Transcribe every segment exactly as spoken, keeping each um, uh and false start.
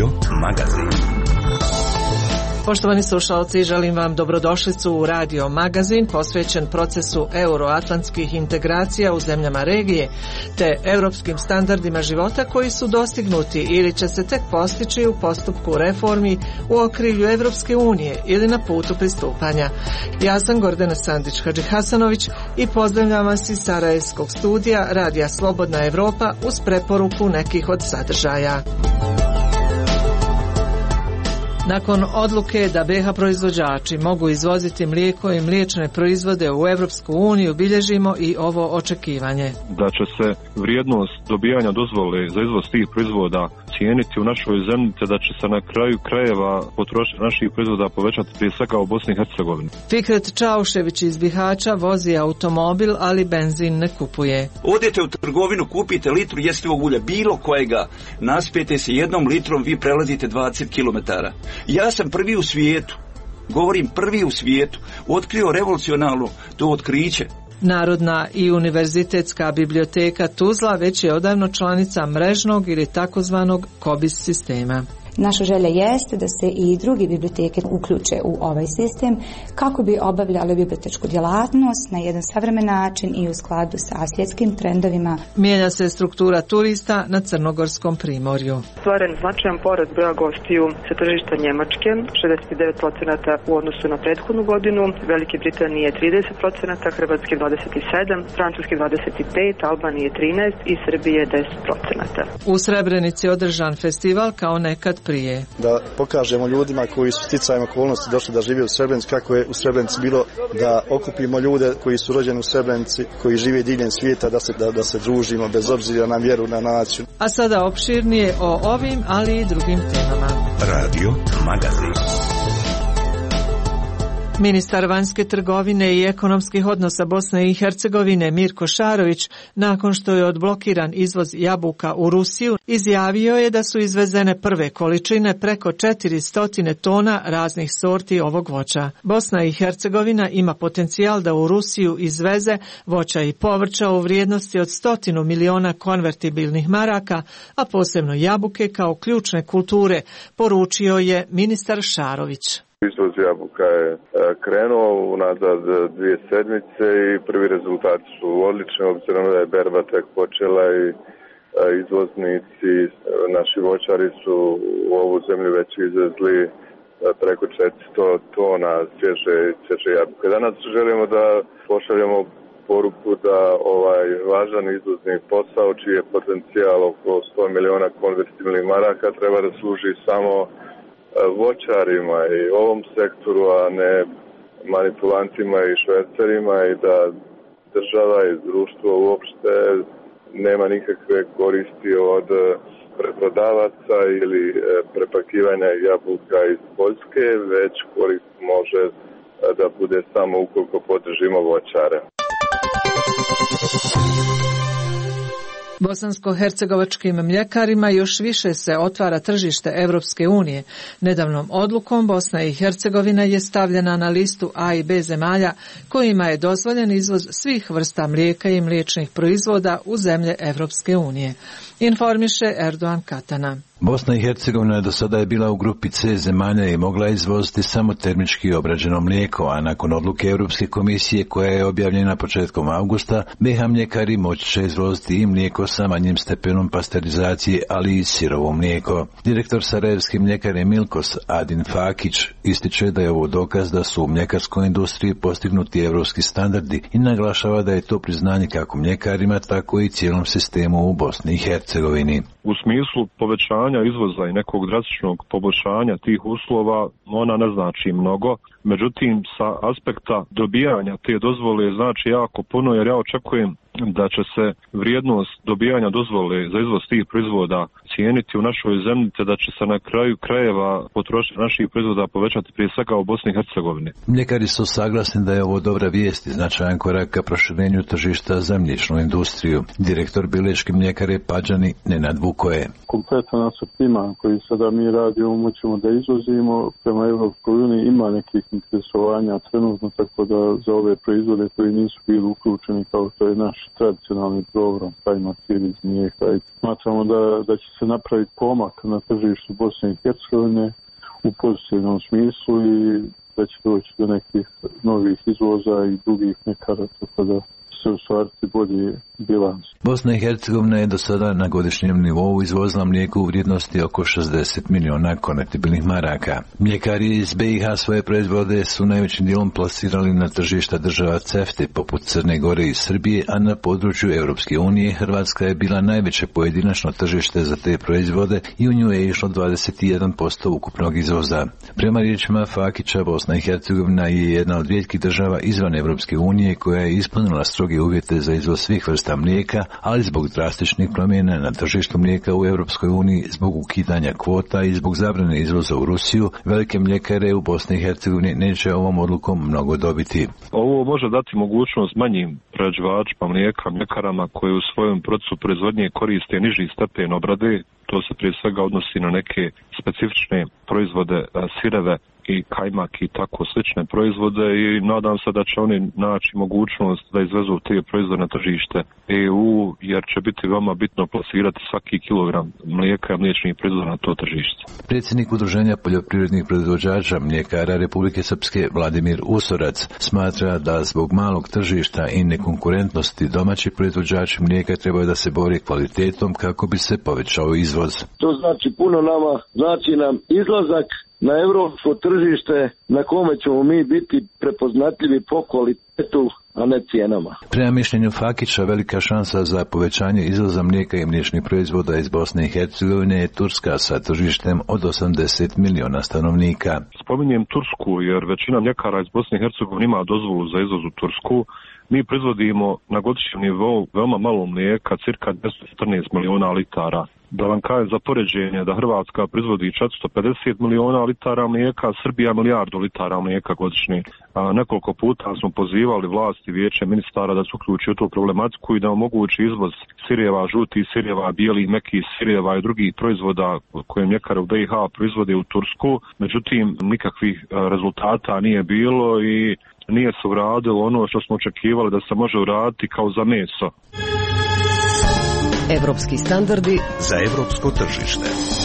Radio Magazin. Poštovani slušalci, želim vam dobrodošlicu u Radio Magazin posvećen procesu euroatlantskih integracija u zemljama regije te europskim standardima života koji su dostignuti ili će se tek postići u postupku reformi u okrilju Evropske unije ili na putu pristupanja. Ja sam Gordana Sandić-Hadžihasanović i pozdravljam vas iz Sarajevskog studija Radija Slobodna Evropa uz preporuku nekih od sadržaja. Nakon odluke da be ha proizvođači mogu izvoziti mlijeko i mliječne proizvode u Evropsku uniju, bilježimo i ovo očekivanje. Da će se vrijednost dobijanja dozvole za izvoz tih proizvoda cijeniti u našoj zemlji, te da će se na kraju krajeva potrošnja naših proizvoda povećati prije svega u Bosni i Hercegovini. Fikret Čaušević iz Bihaća vozi automobil, ali benzin ne kupuje. Odete u trgovinu, kupite litru jestivog ulja, bilo kojega, naspijete se jednom litrom, vi prelazite dvadeset kilometara. Ja sam prvi u svijetu, govorim prvi u svijetu, otkrio revolucionalno to otkriće. Narodna i univerzitetska biblioteka Tuzla već je odavno članica mrežnog ili takozvanog KOBIS sistema. Naša želja jeste da se i drugi biblioteke uključe u ovaj sistem kako bi obavljali bibliotečku djelatnost na jedan savremen način i u skladu sa svjetskim trendovima. Mijenja se struktura turista na Crnogorskom primorju. Stvaren značajan porast broja gostiju sa tržišta Njemačke, šezdeset devet posto u odnosu na prethodnu godinu, Velike Britanije trideset posto, Hrvatske dvadeset sedam posto, Francuske dvadeset pet posto, Albanije trinaest posto i Srbije deset posto. U Srebrenici održan festival kao nekad prije. Da pokažemo ljudima koji su sticajem okolnosti došli da žive u Srebrenici kako je u Srebrenici bilo, da okupimo ljude koji su rođeni u Srebrenici, koji žive diljem svijeta, da se, da, da se družimo bez obzira na vjeru, na naciju. A sada opširnije o ovim, ali i drugim temama. Radio Magazin. Ministar vanjske trgovine i ekonomskih odnosa Bosne i Hercegovine Mirko Šarović, nakon što je odblokiran izvoz jabuka u Rusiju, izjavio je da su izvezene prve količine preko četiristo tona raznih sorti ovog voća. Bosna i Hercegovina ima potencijal da u Rusiju izveze voća i povrća u vrijednosti od stotinu miliona konvertibilnih maraka, a posebno jabuke kao ključne kulture, poručio je ministar Šarović. Izvoz jabuka je krenuo unazad dvije sedmice i prvi rezultati su odlični, obzirom da je berba tek počela i izvoznici, naši voćari su u ovu zemlju već izvezli preko četiristo tona svježe, svježe jabuke. Danas želimo da pošaljemo poruku da ovaj važan izvozni posao, čiji je potencijal oko sto miliona konvertibilnih maraka, treba da služi samo voćarima i ovom sektoru, a ne manipulantima i švercerima, i da država i društvo uopšte nema nikakve koristi od preprodavaca ili prepakivanja jabuka iz Poljske, već korist može da bude samo ukoliko podržimo voćare. Bosansko-hercegovačkim mljekarima još više se otvara tržište Evropske unije. Nedavnom odlukom Bosna i Hercegovina je stavljena na listu A i B zemalja kojima je dozvoljen izvoz svih vrsta mlijeka i mliječnih proizvoda u zemlje Evropske unije. Informiše Erdogan Katana. Bosna i Hercegovina do sada je bila u grupi C zemalja i mogla izvoziti samo termički obrađeno mlijeko, a nakon odluke Europske komisije koja je objavljena početkom avgusta, be ha mljekari moći će izvoziti i mlijeko sa manjim stepenom pasterizacije, ali i sirovo mlijeko. Direktor Sarajevske mljekare Milkos Adin Fakić ističe da je ovo dokaz da su u mljekarskoj industriji postignuti europski standardi i naglašava da je to priznanje kako mljekarima, tako i cijelom sistemu u Bosni i Hercegovini. U smislu povećanja izvoza i nekog drastičnog poboljšanja tih uslova ona ne znači mnogo, međutim sa aspekta dobijanja te dozvole znači jako puno, jer ja očekujem da će se vrijednost dobijanja dozvole za izvoz tih proizvoda cijeniti u našoj zemlji, te da će se na kraju krajeva potrošnja naših proizvoda povećati prije svega u Bosni i Hercegovini. Mljekari su saglasni da je ovo dobra vijest i značajan korak ka proširenju tržišta za mliječnu industriju. Direktor Bileške mljekare Pađani Nenad Vukoje. Kompletan asortiman koji sada mi radimo, moćemo da izvozimo prema Evropskoj uniji, ima nekih interesovanja trenutno, tako da za ove proizvode koji nisu bili uključeni kao što je naš tradicionalni program Tajma Siriz mlijeka. Smatramo da, da će se napraviti pomak na tržištu Bosne i Hercegovine u pozitivnom smislu i da će doći do nekih novih izvoza i drugih mljekara, tako da se ostvariti bolji bilans. Bosna i Hercegovina je do sada na godišnjem nivou izvozila mlijeko u vrijednosti oko šezdeset milijuna konvertibilnih maraka. Mljekari iz B i H svoje proizvode su najvećim dijelom plasirali na tržišta država CEFTA poput Crne Gore i Srbije, a na području Europske unije Hrvatska je bila najveće pojedinačno tržište za te proizvode i u nju je išlo dvadeset jedan posto ukupnog izvoza. Prema riječima Fakića, Bosna i Hercegovina je jedna od rijetkih država izvan Europske unije koja je ispunila stroge uvjete za izvoz svih vrsta mlijeka, ali zbog drastičnih promjena na tržištu mlijeka u Europskoj uniji, zbog ukidanja kvota i zbog zabrane izvoza u Rusiju, velike mljekare u Bosni i Hercegovini neće ovom odlukom mnogo dobiti. Ovo može dati mogućnost manjim prerađivačima mlijeka, mljekarama koji u svojom procesu proizvodnje koriste niži stepen obrade. To se prije svega odnosi na neke specifične proizvode, sireve i kajmak i tako slične proizvode i nadam se da će oni naći mogućnost da izvezu te proizvode na tržište E U, jer će biti veoma bitno plasirati svaki kilogram mlijeka i mliječnih proizvoda na to tržište. Predsjednik Udruženja poljoprivrednih proizvođača mljekara Republike Srpske Vladimir Usorac smatra da zbog malog tržišta i nekonkurentnosti domaći proizvođači mlijeka trebaju da se bore kvalitetom kako bi se povećao izvoz. To znači puno nama, znači nam izlazak na europsko tržište na kome ćemo mi biti prepoznatljivi po kvalitetu, a ne cijenama. Prema mišljenju Fakića, velika šansa za povećanje izvoza mlijeka i mliječnih proizvoda iz Bosne i Hercegovine je Turska sa tržištem od osamdeset milijuna stanovnika. Spominjem Tursku jer većina mljekara iz Bosne i Hercegovine ima dozvolu za izvoz u Tursku. Mi proizvodimo na godišnjem nivou veoma malo mlijeka, cirka dvjesto četrnaest milijuna litara. Da vam kažem za poređenje da Hrvatska proizvodi četiristo pedeset milijuna litara mlijeka, a Srbija milijardu litara mlijeka godišnje. A nekoliko puta smo pozivali vlasti vijeće ministara da se uključi u tu problematiku i da omogući izvoz sirjeva, žutih sirjeva, bijelih mekih sirjeva i drugih proizvoda koje mljekare u B i H proizvode u Tursku. Međutim, nikakvih rezultata nije bilo i nije se uradilo ono što smo očekivali da se može uraditi kao za meso. Evropski standardi za evropsko tržište.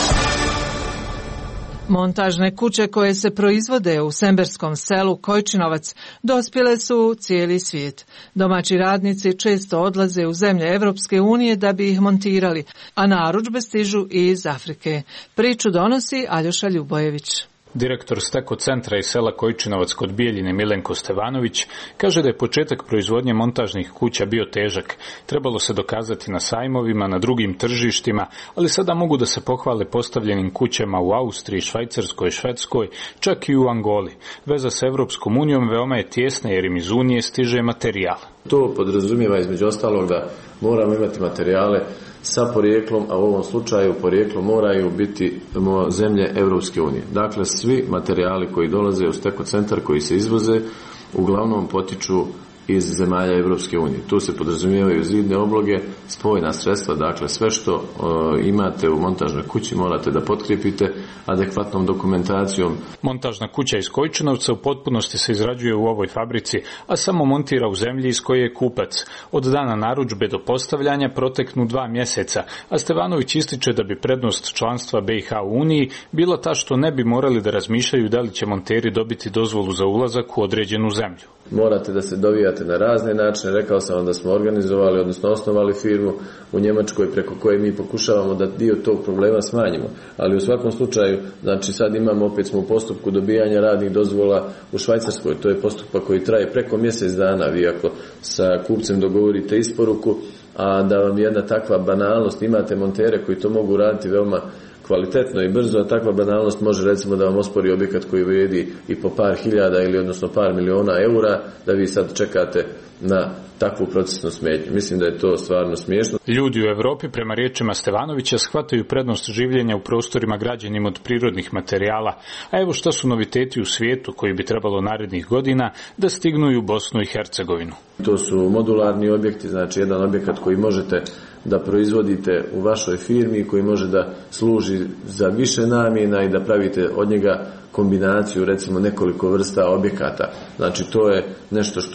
Montažne kuće koje se proizvode u semberskom selu Kojčinovac dospjele su u cijeli svijet. Domaći radnici često odlaze u zemlje Evropske unije da bi ih montirali, a narudžbe stižu i iz Afrike. Priču donosi Aljoša Ljubojević. Direktor Steko centra iz sela Kojčinovac kod Bijeljine Milenko Stevanović kaže da je početak proizvodnje montažnih kuća bio težak. Trebalo se dokazati na sajmovima, na drugim tržištima, ali sada mogu da se pohvale postavljenim kućama u Austriji, Švajcarskoj, Švedskoj, čak i u Angoli. Veza s Evropskom unijom veoma je tjesna jer im iz Unije stiže materijal. To podrazumijeva između ostalog da moramo imati materijale sa porijeklom, a u ovom slučaju porijeklo moraju biti zemlje Europske unije. Dakle, svi materijali koji dolaze u Steko centar, koji se izvoze, uglavnom potiču iz zemalja Europske unije. Tu se podrazumijevaju zidne obloge, spojna sredstva, dakle sve što e, imate u montažnoj kući morate da potkrijepite adekvatnom dokumentacijom. Montažna kuća iz Kojčinovca u potpunosti se izrađuje u ovoj fabrici, a samo montira u zemlji iz koje je kupac. Od dana narudžbe do postavljanja proteknu dva mjeseca, a Stevanović ističe da bi prednost članstva B i H u Uniji bila ta što ne bi morali da razmišljaju da li će monteri dobiti dozvolu za ulazak u određenu zemlju. Morate da se dovijate na razne načine. Rekao sam vam da smo organizovali, odnosno osnovali firmu u Njemačkoj preko koje mi pokušavamo da dio tog problema smanjimo. Ali u svakom slučaju, znači sad imamo, opet smo u postupku dobijanja radnih dozvola u Švajcarskoj. To je postupak koji traje preko mjesec dana. Vi ako sa kupcem dogovorite isporuku, a da vam jedna takva banalnost, imate montere koji to mogu raditi veoma kvalitetno i brzo, a takva banalnost može recimo da vam ospori objekat koji vrijedi i po par hiljada ili odnosno par miliona eura, da vi sad čekate na takvu procesnu smetnju. Mislim da je to stvarno smiješno. Ljudi u Europi, prema riječima Stevanovića, shvataju prednost življenja u prostorima građenim od prirodnih materijala. A evo šta su noviteti u svijetu koji bi trebalo narednih godina da stignu i u Bosnu i Hercegovinu. To su modularni objekti, znači jedan objekat koji možete da proizvodite u vašoj firmi, koji može da služi za više namjena i da pravite od njega kombinaciju recimo nekoliko vrsta objekata. Znači to je nešto što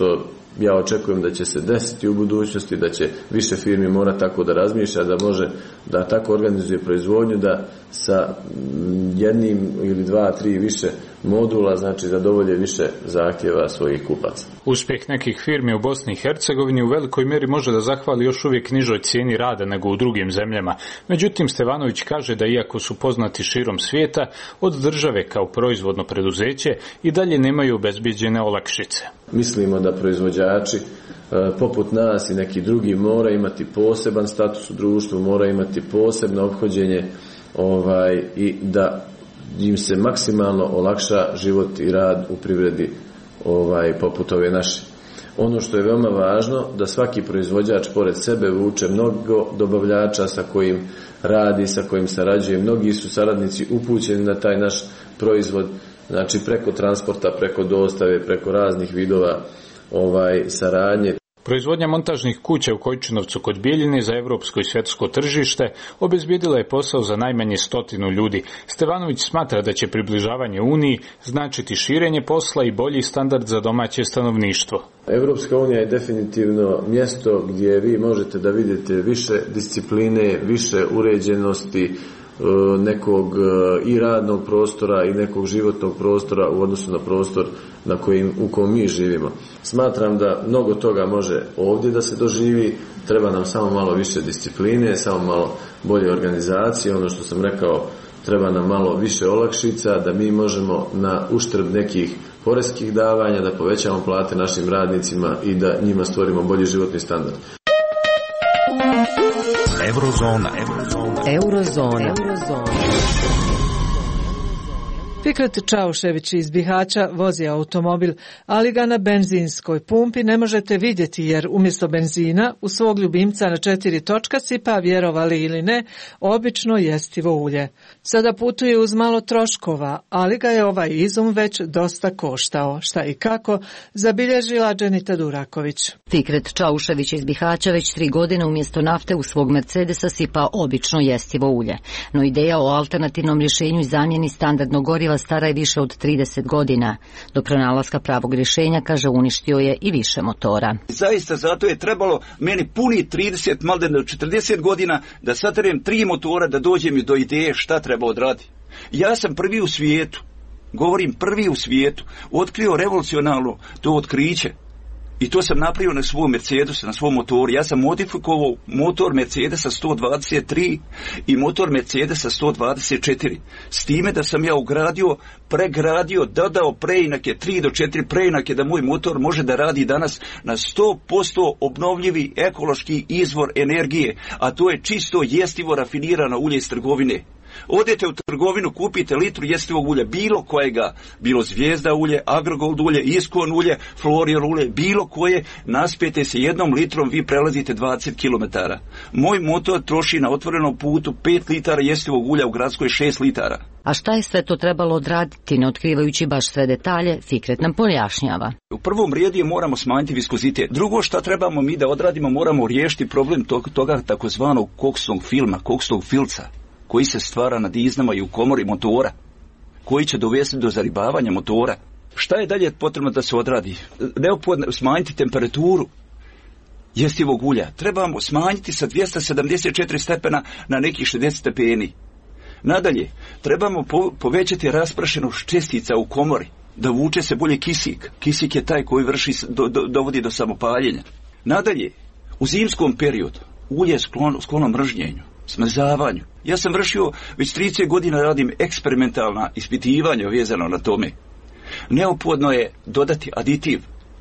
ja očekujem da će se desiti u budućnosti, da će više firmi mora tako da razmišlja, da može da tako organizuje proizvodnju, da sa jednim ili dva, tri više modula, znači zadovolje više zahtjeva svojih kupaca. Uspjeh nekih firmi u Bosni i Hercegovini u velikoj mjeri može da zahvali još uvijek nižoj cijeni rada nego u drugim zemljama. Međutim, Stevanović kaže da iako su poznati širom svijeta, od države kao proizvodno preduzeće i dalje nemaju obezbijeđene olakšice. Mislimo da proizvođači poput nas i neki drugi mora imati poseban status u društvu, mora imati posebno ophođenje ovaj, i da im se maksimalno olakša život i rad u privredi ovaj, poput ove naše. Ono što je veoma važno, da svaki proizvođač pored sebe vuče mnogo dobavljača sa kojim radi, sa kojim sarađuje. Mnogi su saradnici upućeni na taj naš proizvod, znači preko transporta, preko dostave, preko raznih vidova ovaj, saradnje. Proizvodnja montažnih kuća u Kojčinovcu kod Bijeljine za europsko i svjetsko tržište obezbijedila je posao za najmanje stotinu ljudi. Stevanović smatra da će približavanje Uniji značiti širenje posla i bolji standard za domaće stanovništvo. Europska unija je definitivno mjesto gdje vi možete da vidite više discipline, više uređenosti, nekog i radnog prostora i nekog životnog prostora u odnosu na prostor na kojim, u kojem mi živimo. Smatram da mnogo toga može ovdje da se doživi, treba nam samo malo više discipline, samo malo bolje organizacije, ono što sam rekao, treba nam malo više olakšica, da mi možemo na uštrb nekih poreskih davanja, da povećamo plate našim radnicima i da njima stvorimo bolji životni standard. Eurozona. Eurozona. Eurozona. Fikret Čaušević iz Bihaća vozi automobil, ali ga na benzinskoj pumpi ne možete vidjeti jer umjesto benzina u svog ljubimca na četiri točka sipa, vjerovali ili ne, obično jestivo ulje. Sada putuje uz malo troškova, ali ga je ovaj izum već dosta koštao. Šta i kako, zabilježila Dženita Duraković. Fikret Čaušević iz Bihaća već tri godine umjesto nafte u svog Mercedesa sipa obično jestivo ulje. No ideja o alternativnom rješenju i zamjeni standardnog goriva stara je više od trideset godina. Do pronalaska pravog rješenja, kaže, uništio je i više motora. Zaista zato je trebalo meni puni trideset, malo do četrdeset godina da saterem tri motora da dođem do ideje šta treba odraditi. Ja sam prvi u svijetu, govorim prvi u svijetu, otkrio revolucionalno to otkriće. I to sam napravio na svom Mercedesu, na svom motoru. Ja sam modifikovao motor Mercedesa sto dvadeset tri i motor Mercedesa sto dvadeset četiri. S time da sam ja ugradio, pregradio, dodao preinake, tri do četiri preinake da moj motor može da radi danas na sto posto obnovljivi ekološki izvor energije, a to je čisto jestivo rafinirano ulje iz trgovine. Odete u trgovinu, kupite litru jestivog ulja, bilo kojega, bilo Zvijezda ulje, Agrogold ulje, Iskon ulje, Florior ulje, bilo koje, naspijete se jednom litrom, vi prelazite dvadeset kilometara. Moj motor troši na otvorenom putu pet litara jestivog ulja, u gradskoj šest litara. A šta je sve to trebalo odraditi, ne otkrivajući baš sve detalje, Fikret nam pojašnjava. U prvom redu moramo smanjiti viskozitet. Drugo šta trebamo mi da odradimo, moramo riješiti problem tog, toga takozvanog koksnog filma, koksnog filca, koji se stvara na diznama i u komori motora, koji će dovesti do zaribavanja motora. Šta je dalje potrebno da se odradi? Neophodno smanjiti temperaturu jestivog ulja. Trebamo smanjiti sa dvjesto sedamdeset četiri stepena na nekih šezdeset stepeni. Nadalje, trebamo po, povećati rasprašenost čestica u komori, da vuče se bolje kisik. Kisik je taj koji vrši, do, do, dovodi do samopaljenja. Nadalje, u zimskom periodu ulje je sklono, sklono mržnjenju, smrzavanju. Ja sam vršio, već trideset godina radim eksperimentalna ispitivanja vezano na tome. Neophodno je dodati aditiv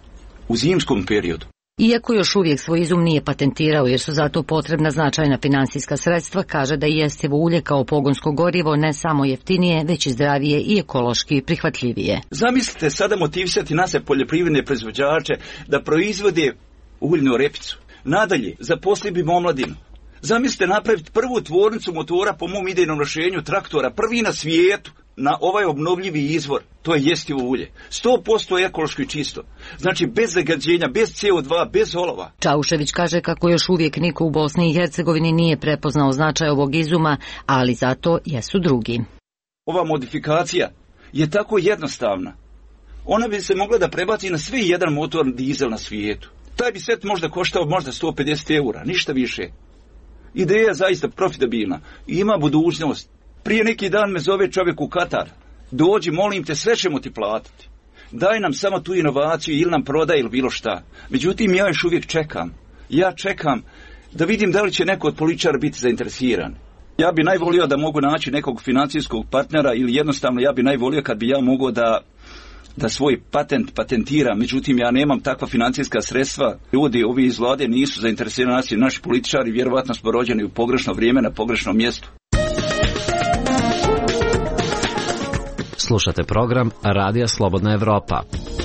u zimskom periodu. Iako još uvijek svoj izum nije patentirao jer su zato potrebna značajna financijska sredstva, kaže da je jestivo ulje kao pogonsko gorivo ne samo jeftinije, već i zdravije i ekološki prihvatljivije. Zamislite sada motivisati naše poljoprivredne proizvođače da proizvode uljnu repicu. Nadalje, zaposli bi omladinu. Zamislite napraviti prvu tvornicu motora po mom idejnom rješenju traktora, prvi na svijetu, na ovaj obnovljivi izvor, to je jestivo ulje. sto posto ekološki čisto. Znači bez zagađenja, bez C O dva, bez olova. Čaušević kaže kako još uvijek niko u Bosni i Hercegovini nije prepoznao značaj ovog izuma, ali zato jesu drugi. Ova modifikacija je tako jednostavna Ona bi se mogla da prebaci na svi jedan motor dizel na svijetu. Taj bi set možda koštao možda sto pedeset eura, ništa više. Ideja je zaista profitabilna. Ima budućnost. Prije neki dan me zove čovjek u Katar. Dođi, molim te, sve ćemo ti platiti. Daj nam samo tu inovaciju ili nam prodaj ili bilo šta. Međutim, ja još uvijek čekam. Ja čekam da vidim da li će neko od političara biti zainteresiran. Ja bi najvolio da mogu naći nekog financijskog partnera ili jednostavno ja bi najvolio kad bi ja mogao da da svoj patent patentira, međutim ja nemam takva financijska sredstva. Ljudi, ovi iz vlade nisu zainteresirani, naši političari, vjerovatno smo rođeni u pogrešno vrijeme na pogrešnom mjestu. Slušate program Radija Slobodna Evropa.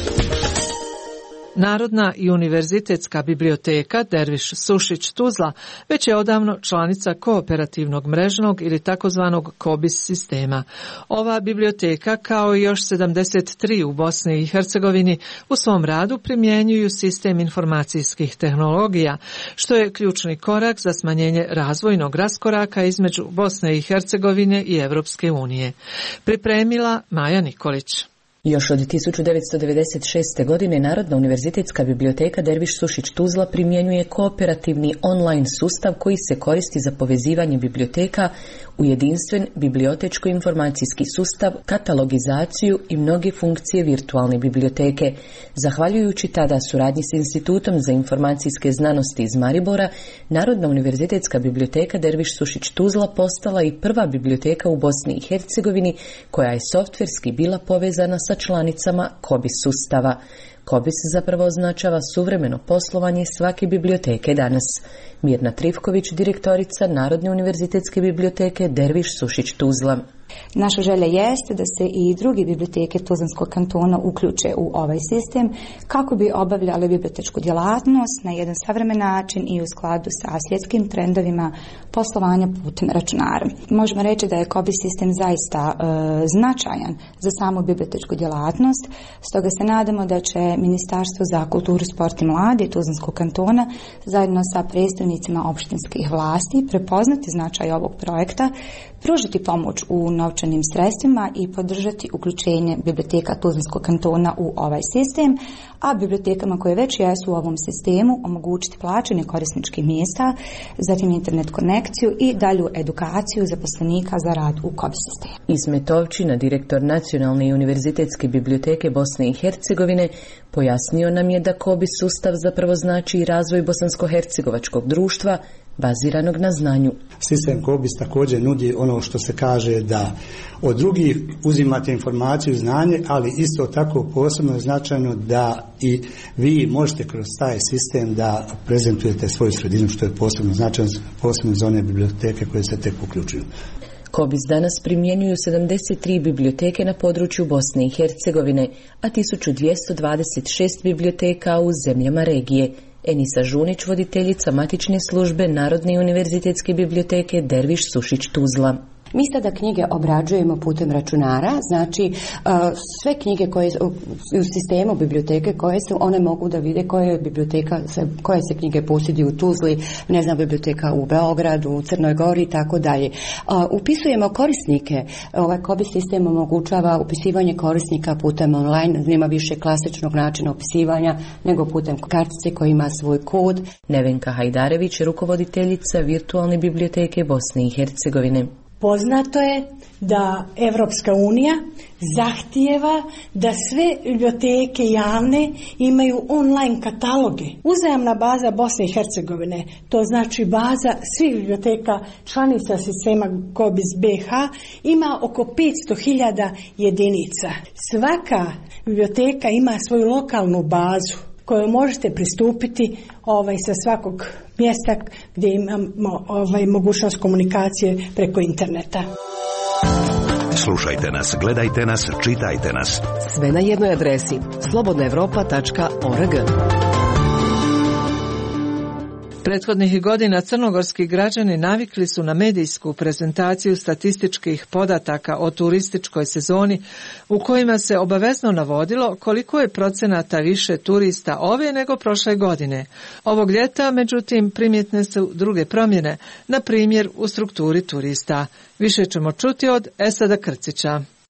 Narodna i univerzitetska biblioteka Derviš Sušić Tuzla već je odavno članica kooperativnog mrežnog ili takozvanog KOBIS sistema. Ova biblioteka, kao i još sedamdeset tri u Bosni i Hercegovini, u svom radu primjenjuju sistem informacijskih tehnologija, što je ključni korak za smanjenje razvojnog raskoraka između Bosne i Hercegovine i Evropske unije. Pripremila Maja Nikolić. Još od tisuću devetsto devedeset šeste. godine Narodna univerzitetska biblioteka Derviš Sušić Tuzla primjenjuje kooperativni online sustav koji se koristi za povezivanje biblioteka u jedinstven bibliotečko-informacijski sustav, katalogizaciju i mnoge funkcije virtualne biblioteke. Zahvaljujući tada suradnji s Institutom za informacijske znanosti iz Maribora, Narodna univerzitetska biblioteka Derviš Sušić Tuzla postala i prva biblioteka u Bosni i Hercegovini koja je softverski bila povezana sa članicama KOBIS sustava. KOBIS zapravo označava suvremeno poslovanje svake biblioteke danas. Mirna Trivković, direktorica Narodne univerzitetske biblioteke Derviš Sušić Tuzla. Naša želja jeste da se i druge biblioteke Tuzlanskog kantona uključe u ovaj sistem kako bi obavljale bibliotečku djelatnost na jedan savremen način i u skladu sa svjetskim trendovima poslovanja putem računara. Možemo reći da je KOBIS sistem zaista e, značajan za samu bibliotečku djelatnost, stoga se nadamo da će Ministarstvo za kulturu, sport i mlade Tuzlanskog kantona zajedno sa predstavnicima opštinskih vlasti prepoznati značaj ovog projekta, pružiti pomoć u novčanim sredstvima i podržati uključenje biblioteka Tuzlanskog kantona u ovaj sistem, a bibliotekama koje već jesu u ovom sistemu omogućiti plaćanje korisničkih mjesta, zatim internet konekciju i dalju edukaciju zaposlenika za rad u KOBIS sistemu. Ismet Ovčina, direktor Nacionalne i univerzitetske biblioteke Bosne i Hercegovine, pojasnio nam je da KOBIS sustav zapravo znači i razvoj bosansko-hercegovačkog društva baziranog na znanju. Sistem KOBIS također nudi ono što se kaže da od drugih uzimate informaciju i znanje, ali isto tako posebno je značajno da i vi možete kroz taj sistem da prezentujete svoju sredinu, što je posebno značajno, posebno za one biblioteke koje se tek uključuju. KOBIS danas primjenjuju sedamdeset tri biblioteke na području Bosne i Hercegovine, a tisuću dvjesto dvadeset šest biblioteka u zemljama regije. Enisa Žunić, voditeljica matične službe Narodne i univerzitetske biblioteke Derviš Sušić Tuzla. Mi sada knjige obrađujemo putem računara, znači sve knjige koje u sistemu biblioteke koje su, one mogu da vide koje biblioteka, koje se knjige posjeduju u Tuzli, ne znam, biblioteka u Beogradu, u Crnoj Gori i tako dalje. Upisujemo korisnike, ovaj KOBIS sistem omogućava upisivanje korisnika putem online, nema više klasičnog načina upisivanja nego putem kartice koja ima svoj kod. Nevenka Hajdarević, rukovoditeljica virtualne biblioteke Bosne i Hercegovine. Poznato je da Evropska unija zahtijeva da sve biblioteke javne imaju online kataloge. Uzajamna baza Bosne i Hercegovine, to znači baza svih biblioteka članica sistema KOBIS B H, ima oko petsto hiljada jedinica. Svaka biblioteka ima svoju lokalnu bazu koju možete pristupiti ovaj, sa svakog mjesta gdje imamo ovaj, mogućnost komunikacije preko interneta. Slušajte nas, gledajte nas, čitajte nas. Sve na jednoj adresi slobodna evropa tačka org. Prethodnih godina crnogorski građani navikli su na medijsku prezentaciju statističkih podataka o turističkoj sezoni u kojima se obavezno navodilo koliko je procenata više turista ove nego prošle godine. Ovog ljeta, međutim, primjetne su druge promjene, na primjer u strukturi turista. Više ćemo čuti od Esada Krcića.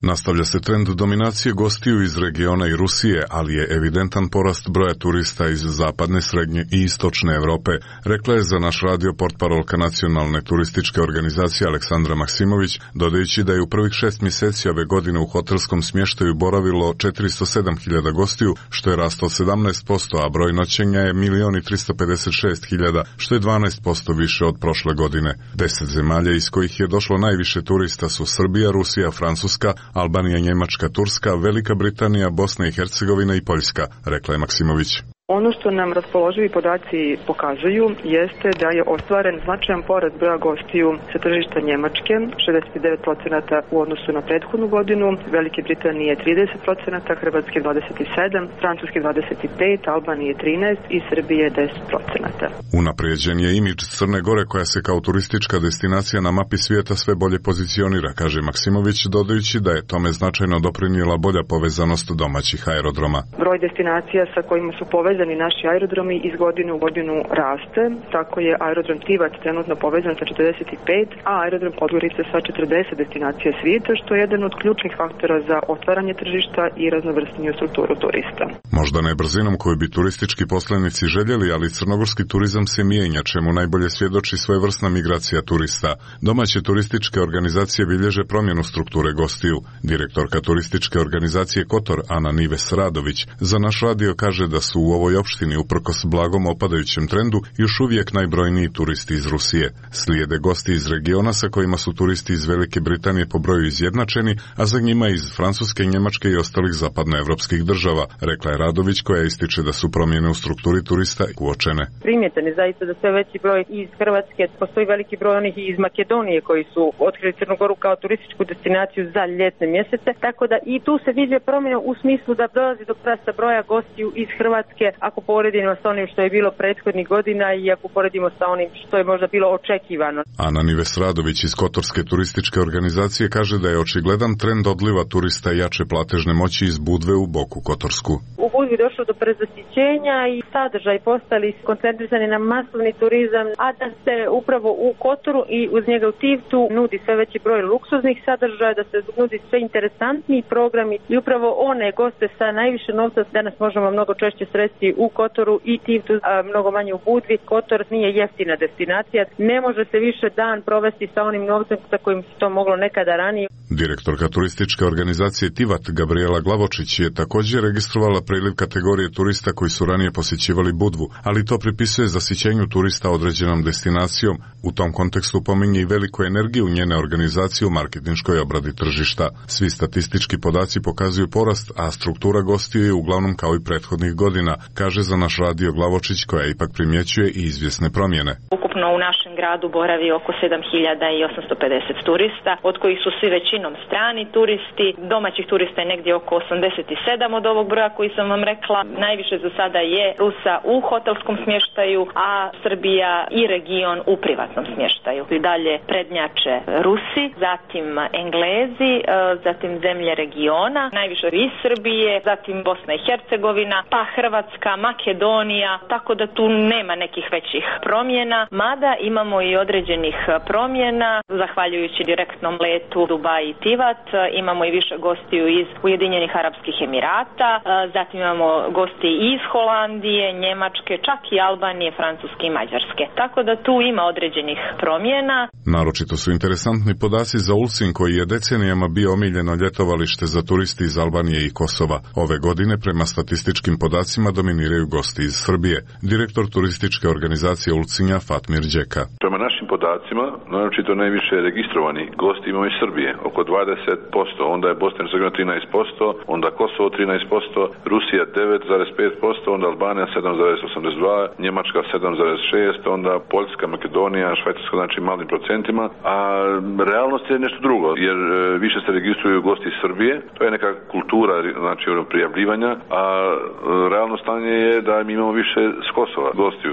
Nastavlja se trend dominacije gostiju iz regiona i Rusije, ali je evidentan porast broja turista iz zapadne, srednje i istočne Evrope, rekla je za naš radio portparolka Nacionalne turističke organizacije Aleksandra Maksimović, dodajući da je u prvih šest mjeseci ove godine u hotelskom smještaju boravilo četiristo sedam hiljada gostiju, što je rast od sedamnaest posto, a broj noćenja je milion tristo pedeset šest hiljada, što je dvanaest posto više od prošle godine. Deset zemalja iz kojih je došlo najviše turista su Srbija, Rusija, Francuska, Albanija, Njemačka, Turska, Velika Britanija, Bosna i Hercegovina i Poljska, rekla je Maksimović. Ono što nam raspoloživi podaci pokazuju jeste da je ostvaren značajan porast broja gostiju sa tržišta Njemačke, šezdeset devet posto u odnosu na prethodnu godinu, Velike Britanije trideset posto, Hrvatske dvadeset sedam posto, Francuske dvadeset pet posto, Albanije trinaest posto i Srbije deset posto. Unaprijeđen je imidž Crne Gore koja se kao turistička destinacija na mapi svijeta sve bolje pozicionira, kaže Maksimović, dodajući da je tome značajno doprinijela bolja povezanost domaćih aerodroma. Broj destinacija sa kojima su povezani naši aerodromi iz godine u godinu raste, tako je aerodrom Tivat trenutno povezan sa četrdeset pet, a aerodrom Podgorica sa četrdeset destinacija svijeta, što je jedan od ključnih faktora za otvaranje tržišta i raznovrsniju strukturu turista. Možda ne brzinom koju bi turistički poslanici željeli, ali crnogorski turizam se mijenja, čemu najbolje svjedoči svojevrsna migracija turista. Domaće turističke organizacije bilježe promjenu strukture gostiju. Direktorka turističke organizacije Kotor, Ana Nives Radović, za naš radio kaže da su u ovoj opštini uprkos blagom opadajućem trendu još uvijek najbrojniji turisti iz Rusije. Slijede gosti iz regiona sa kojima su turisti iz Velike Britanije po broju izjednačeni, a za njima iz Francuske, Njemačke i ostalih zapadnoevropskih država, rekla je Radović, koja ističe da su promjene u strukturi turista uočene. Primjetan je zaista da sve veći broj iz Hrvatske, postoji veliki broj onih iz Makedonije koji su otkrili Crnu Goru kao turističku destinaciju za ljetne mjesece, tako da i tu se vidi promjena u smislu da dolazi do porasta broja gostiju iz Hrvatske, ako poredimo sa onim što je bilo prethodnih godina i ako poredimo sa onim što je možda bilo očekivano. Ana Nives Radović iz Kotorske turističke organizacije kaže da je očigledan trend odliva turista jače platežne moći iz Budve u Boku Kotorsku. U Budvi došlo do prezasićenja i sadržaj postali koncentrisani na masovni turizam, a da se upravo u Kotoru i uz njega u Tivtu nudi sve veći broj luksuznih sadržaja, da se nudi sve interesantniji programi i upravo one goste sa najviše novca danas možemo mnogo češće sresti u Kotoru i Tivtu, a mnogo manje u Budvi. Kotor nije jeftina destinacija, ne može se više dan provesti sa onim novcem sa kojim se to moglo nekada ranije. Direktorka turističke organizacije Tivat, Gabriela Glavočić, je također registrovala priliv kategorije turista koji su ranije posjećivali Budvu, ali to pripisuje zasićenju turista određenom destinacijom. U tom kontekstu pominje i veliku energiju njene organizacije u marketinškoj obradi tržišta. Svi statistički podaci pokazuju porast, a struktura gostiju je uglavnom kao i prethodnih godina, kaže za naš radio Glavočić, koja ipak primjećuje i izvjesne promjene. Ukupno u našem gradu boravi oko sedam hiljada osamsto pedeset turista, od kojih su svi većinom strani turisti. Domaćih turista je negdje oko osamdeset sedam od ovog broja koji sam vam rekla. Najviše za sada je Rusa u hotelskom smještaju, a Srbija i region u privatnom smještaju. I dalje prednjače Rusi, zatim Englezi, zatim zemlje regiona, najviše iz Srbije, zatim Bosna i Hercegovina, pa Hrvatska, Makedonija, tako da tu nema nekih većih promjena, mada imamo i određenih promjena, zahvaljujući direktnom letu Dubaj i Tivat, imamo i više gostiju iz Ujedinjenih Arapskih Emirata, zatim imamo gosti iz Holandije, Njemačke, čak i Albanije, Francuske i Mađarske. Tako da tu ima određenih promjena. Naročito su interesantni podaci za Ulcinj, koji je decenijama bio omiljeno ljetovalište za turisti iz Albanije i Kosova. Ove godine prema statističkim podacima dominiraju gosti iz Srbije. Direktor turističke organizacije Ulcinja Fatmir Đeka. Prema našim podacima, naročito najviše registrovani gosti imamo iz Srbije, oko dvadeset posto, onda je Bosna i Hercegovina trinaest posto, onda Kosovo trinaest posto, Rusija devet zarez pet posto, onda Albanija sedam zarez osamdeset dva, Njemačka sedam zarez šest, onda Poljska, Makedonija, Švajcarska, znači malim procentima, a realnost je nešto drugo, jer više se registruju gosti iz Srbije, to je neka kultura, znači prijavljivanja, a realno stanje je da mi imamo više s Kosova gostiju.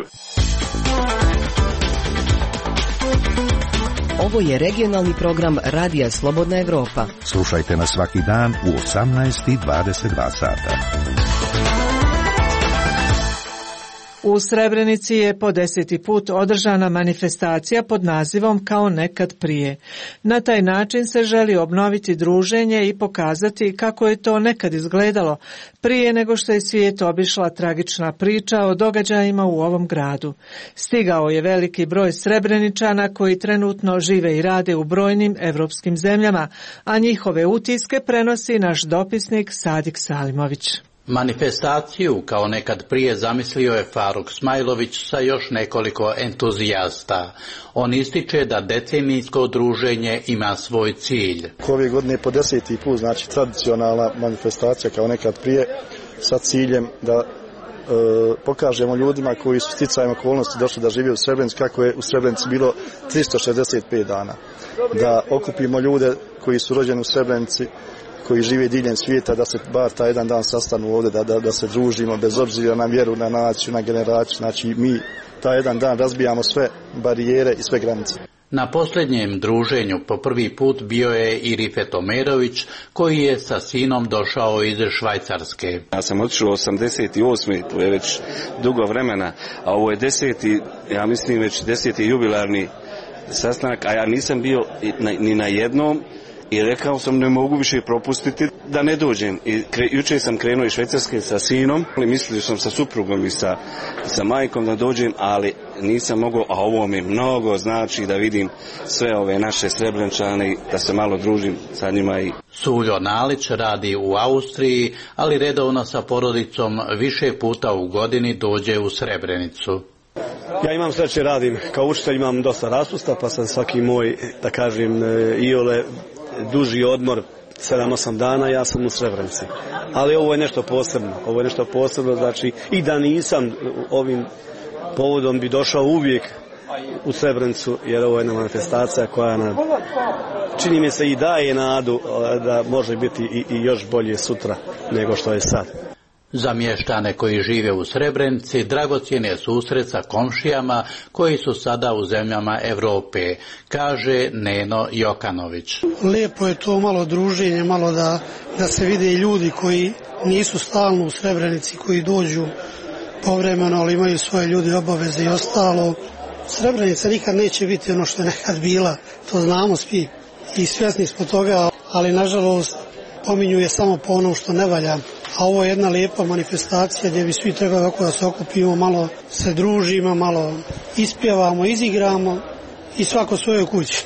Ovo je regionalni program Radija Slobodna Evropa. Slušajte nas svaki dan u osamnaest i dvadeset dva sata. U Srebrenici je po deseti put održana manifestacija pod nazivom Kao nekad prije. Na taj način se želi obnoviti druženje i pokazati kako je to nekad izgledalo prije nego što je svijet obišla tragična priča o događajima u ovom gradu. Stigao je veliki broj Srebreničana koji trenutno žive i rade u brojnim evropskim zemljama, a njihove utiske prenosi naš dopisnik Sadik Salimović. Manifestaciju kao nekad prije zamislio je Faruk Smajlović sa još nekoliko entuzijasta. On ističe da decenijsko druženje ima svoj cilj. Ove godine po deseti put, znači tradicionalna manifestacija kao nekad prije sa ciljem da e, pokažemo ljudima koji su sticajem okolnosti došli da žive u Srebrenici kako je u Srebrenici bilo tristo šezdeset pet dana. Da okupimo ljude koji su rođeni u Srebrenici, koji žive diljem svijeta, da se bar taj jedan dan sastanu ovdje, da, da, da se družimo bez obzira na vjeru, na naciju, na generaciju. Znači mi taj jedan dan razbijamo sve barijere i sve granice. Na posljednjem druženju po prvi put bio je i Rifet Omerović, koji je sa sinom došao iz Švajcarske. Ja sam otišao osamdeset osme to je već dugo vremena, a ovo je deseti, ja mislim već deseti jubilarni sastanak, a ja nisam bio ni na jednom. I rekao sam ne mogu više propustiti da ne dođem. I kre, jučer sam krenuo iz Švajcarske sa sinom, mislio sam sa suprugom i sa, sa majkom da dođem, ali nisam mogao, a ovo mi mnogo znači da vidim sve ove naše Srebreničane, da se malo družim sa njima. I... Suljo Nalić radi u Austriji, ali redovno sa porodicom više puta u godini dođe u Srebrenicu. Ja imam sreće, radim kao učitelj, imam dosta raspusta, pa sam svaki moj, da kažem, iole duži odmor, sedam osam dana, ja sam u Srebrenici. Ali ovo je nešto posebno, ovo je nešto posebno, znači i da nisam ovim povodom bi došao uvijek u Srebrenicu, jer ovo je jedna manifestacija koja nam, čini mi se, i daje nadu da može biti i, i još bolje sutra nego što je sad. Za mještane koji žive u Srebrenici dragocjen je susret sa komšijama koji su sada u zemljama Europe, kaže Neno Jokanović. Lijepo je to malo druženje, malo da, da se vide ljudi koji nisu stalno u Srebrenici, koji dođu povremeno, ali imaju svoje ljudi, obaveze i ostalo. Srebrenica nikad neće biti ono što je nekad bila, to znamo svi i svjesni smo toga, ali nažalost pominju je samo po onom što ne valja. A ovo je jedna lijepa manifestacija gdje bi svi trebali ovako da se okupimo, malo se družimo, malo ispjevamo, izigramo i svako svojoj kući.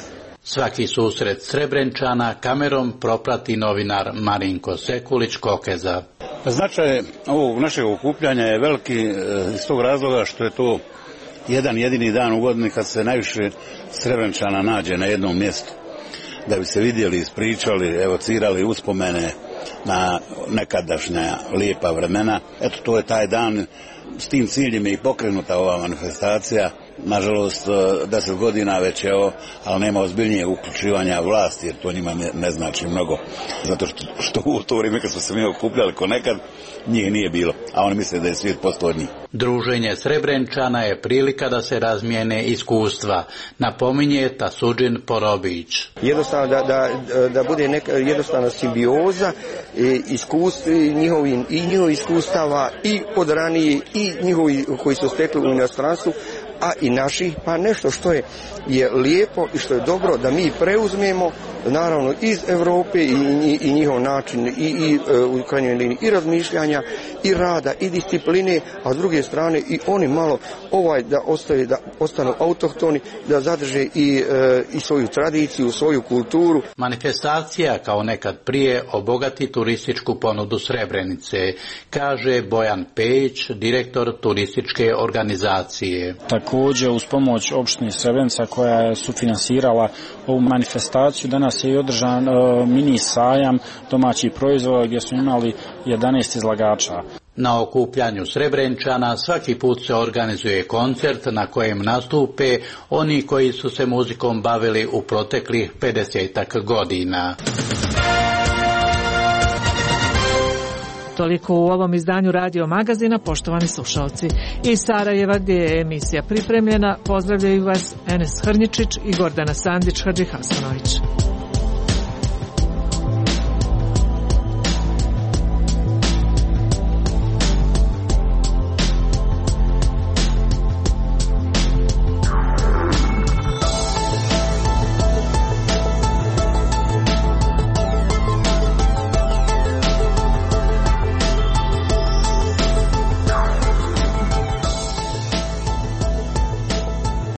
Svaki susret Srebrenčana kamerom proprati novinar Marinko Sekulić-Kokeza. Značaj ovog našeg okupljanja je veliki iz tog razloga što je to jedan jedini dan u godini kad se najviše Srebrenčana nađe na jednom mjestu. Da bi se vidjeli, ispričali, evocirali uspomene na nekadašnja lijepa vremena. Eto, to je taj dan, s tim ciljem je i pokrenuta ova manifestacija. Nažalost, deset godina već je ovo, ali nema ozbiljnije uključivanja vlasti, jer to njima ne, ne znači mnogo. Zato što, što u to vrijeme kad smo se mi okupljali ko nekad, njih nije bilo, a oni misle da je svijet postao od njih. Druženje Srebrenčana je prilika da se razmijene iskustva, napominje Tasuđin Porobić. Jednostavno da, da, da bude neka jednostavna simbioza iskustva, njihovi, i njihovi iskustava i od ranije i njihovi koji su stekli u inostranstvu, a i naši, pa nešto što je, je lijepo i što je dobro da mi preuzmemo, naravno iz Europe i, i, i njihov način i, i u krajnjoj liniji i razmišljanja i rada i discipline, a s druge strane i oni malo ovaj da ostaju, da ostanu autohtoni, da zadrže i, e, i svoju tradiciju, svoju kulturu. Manifestacija kao nekad prije obogati turističku ponudu Srebrenice, kaže Bojan Pejić, direktor turističke organizacije. Također uz pomoć opštine Srebrenica koja je sufinansirala ovu manifestaciju, danas je i održan uh, mini sajam domaćih proizvoda gdje su imali jedanaest izlagača. Na okupljanju Srebrenčana svaki put se organizuje koncert na kojem nastupe oni koji su se muzikom bavili u proteklih pedesetak godina. Toliko u ovom izdanju Radio Magazina, poštovani slušalci. Iz Sarajeva, gdje je emisija pripremljena, pozdravljaju vas Enes Hrničić i Gordana Sandić Hadžihasanović.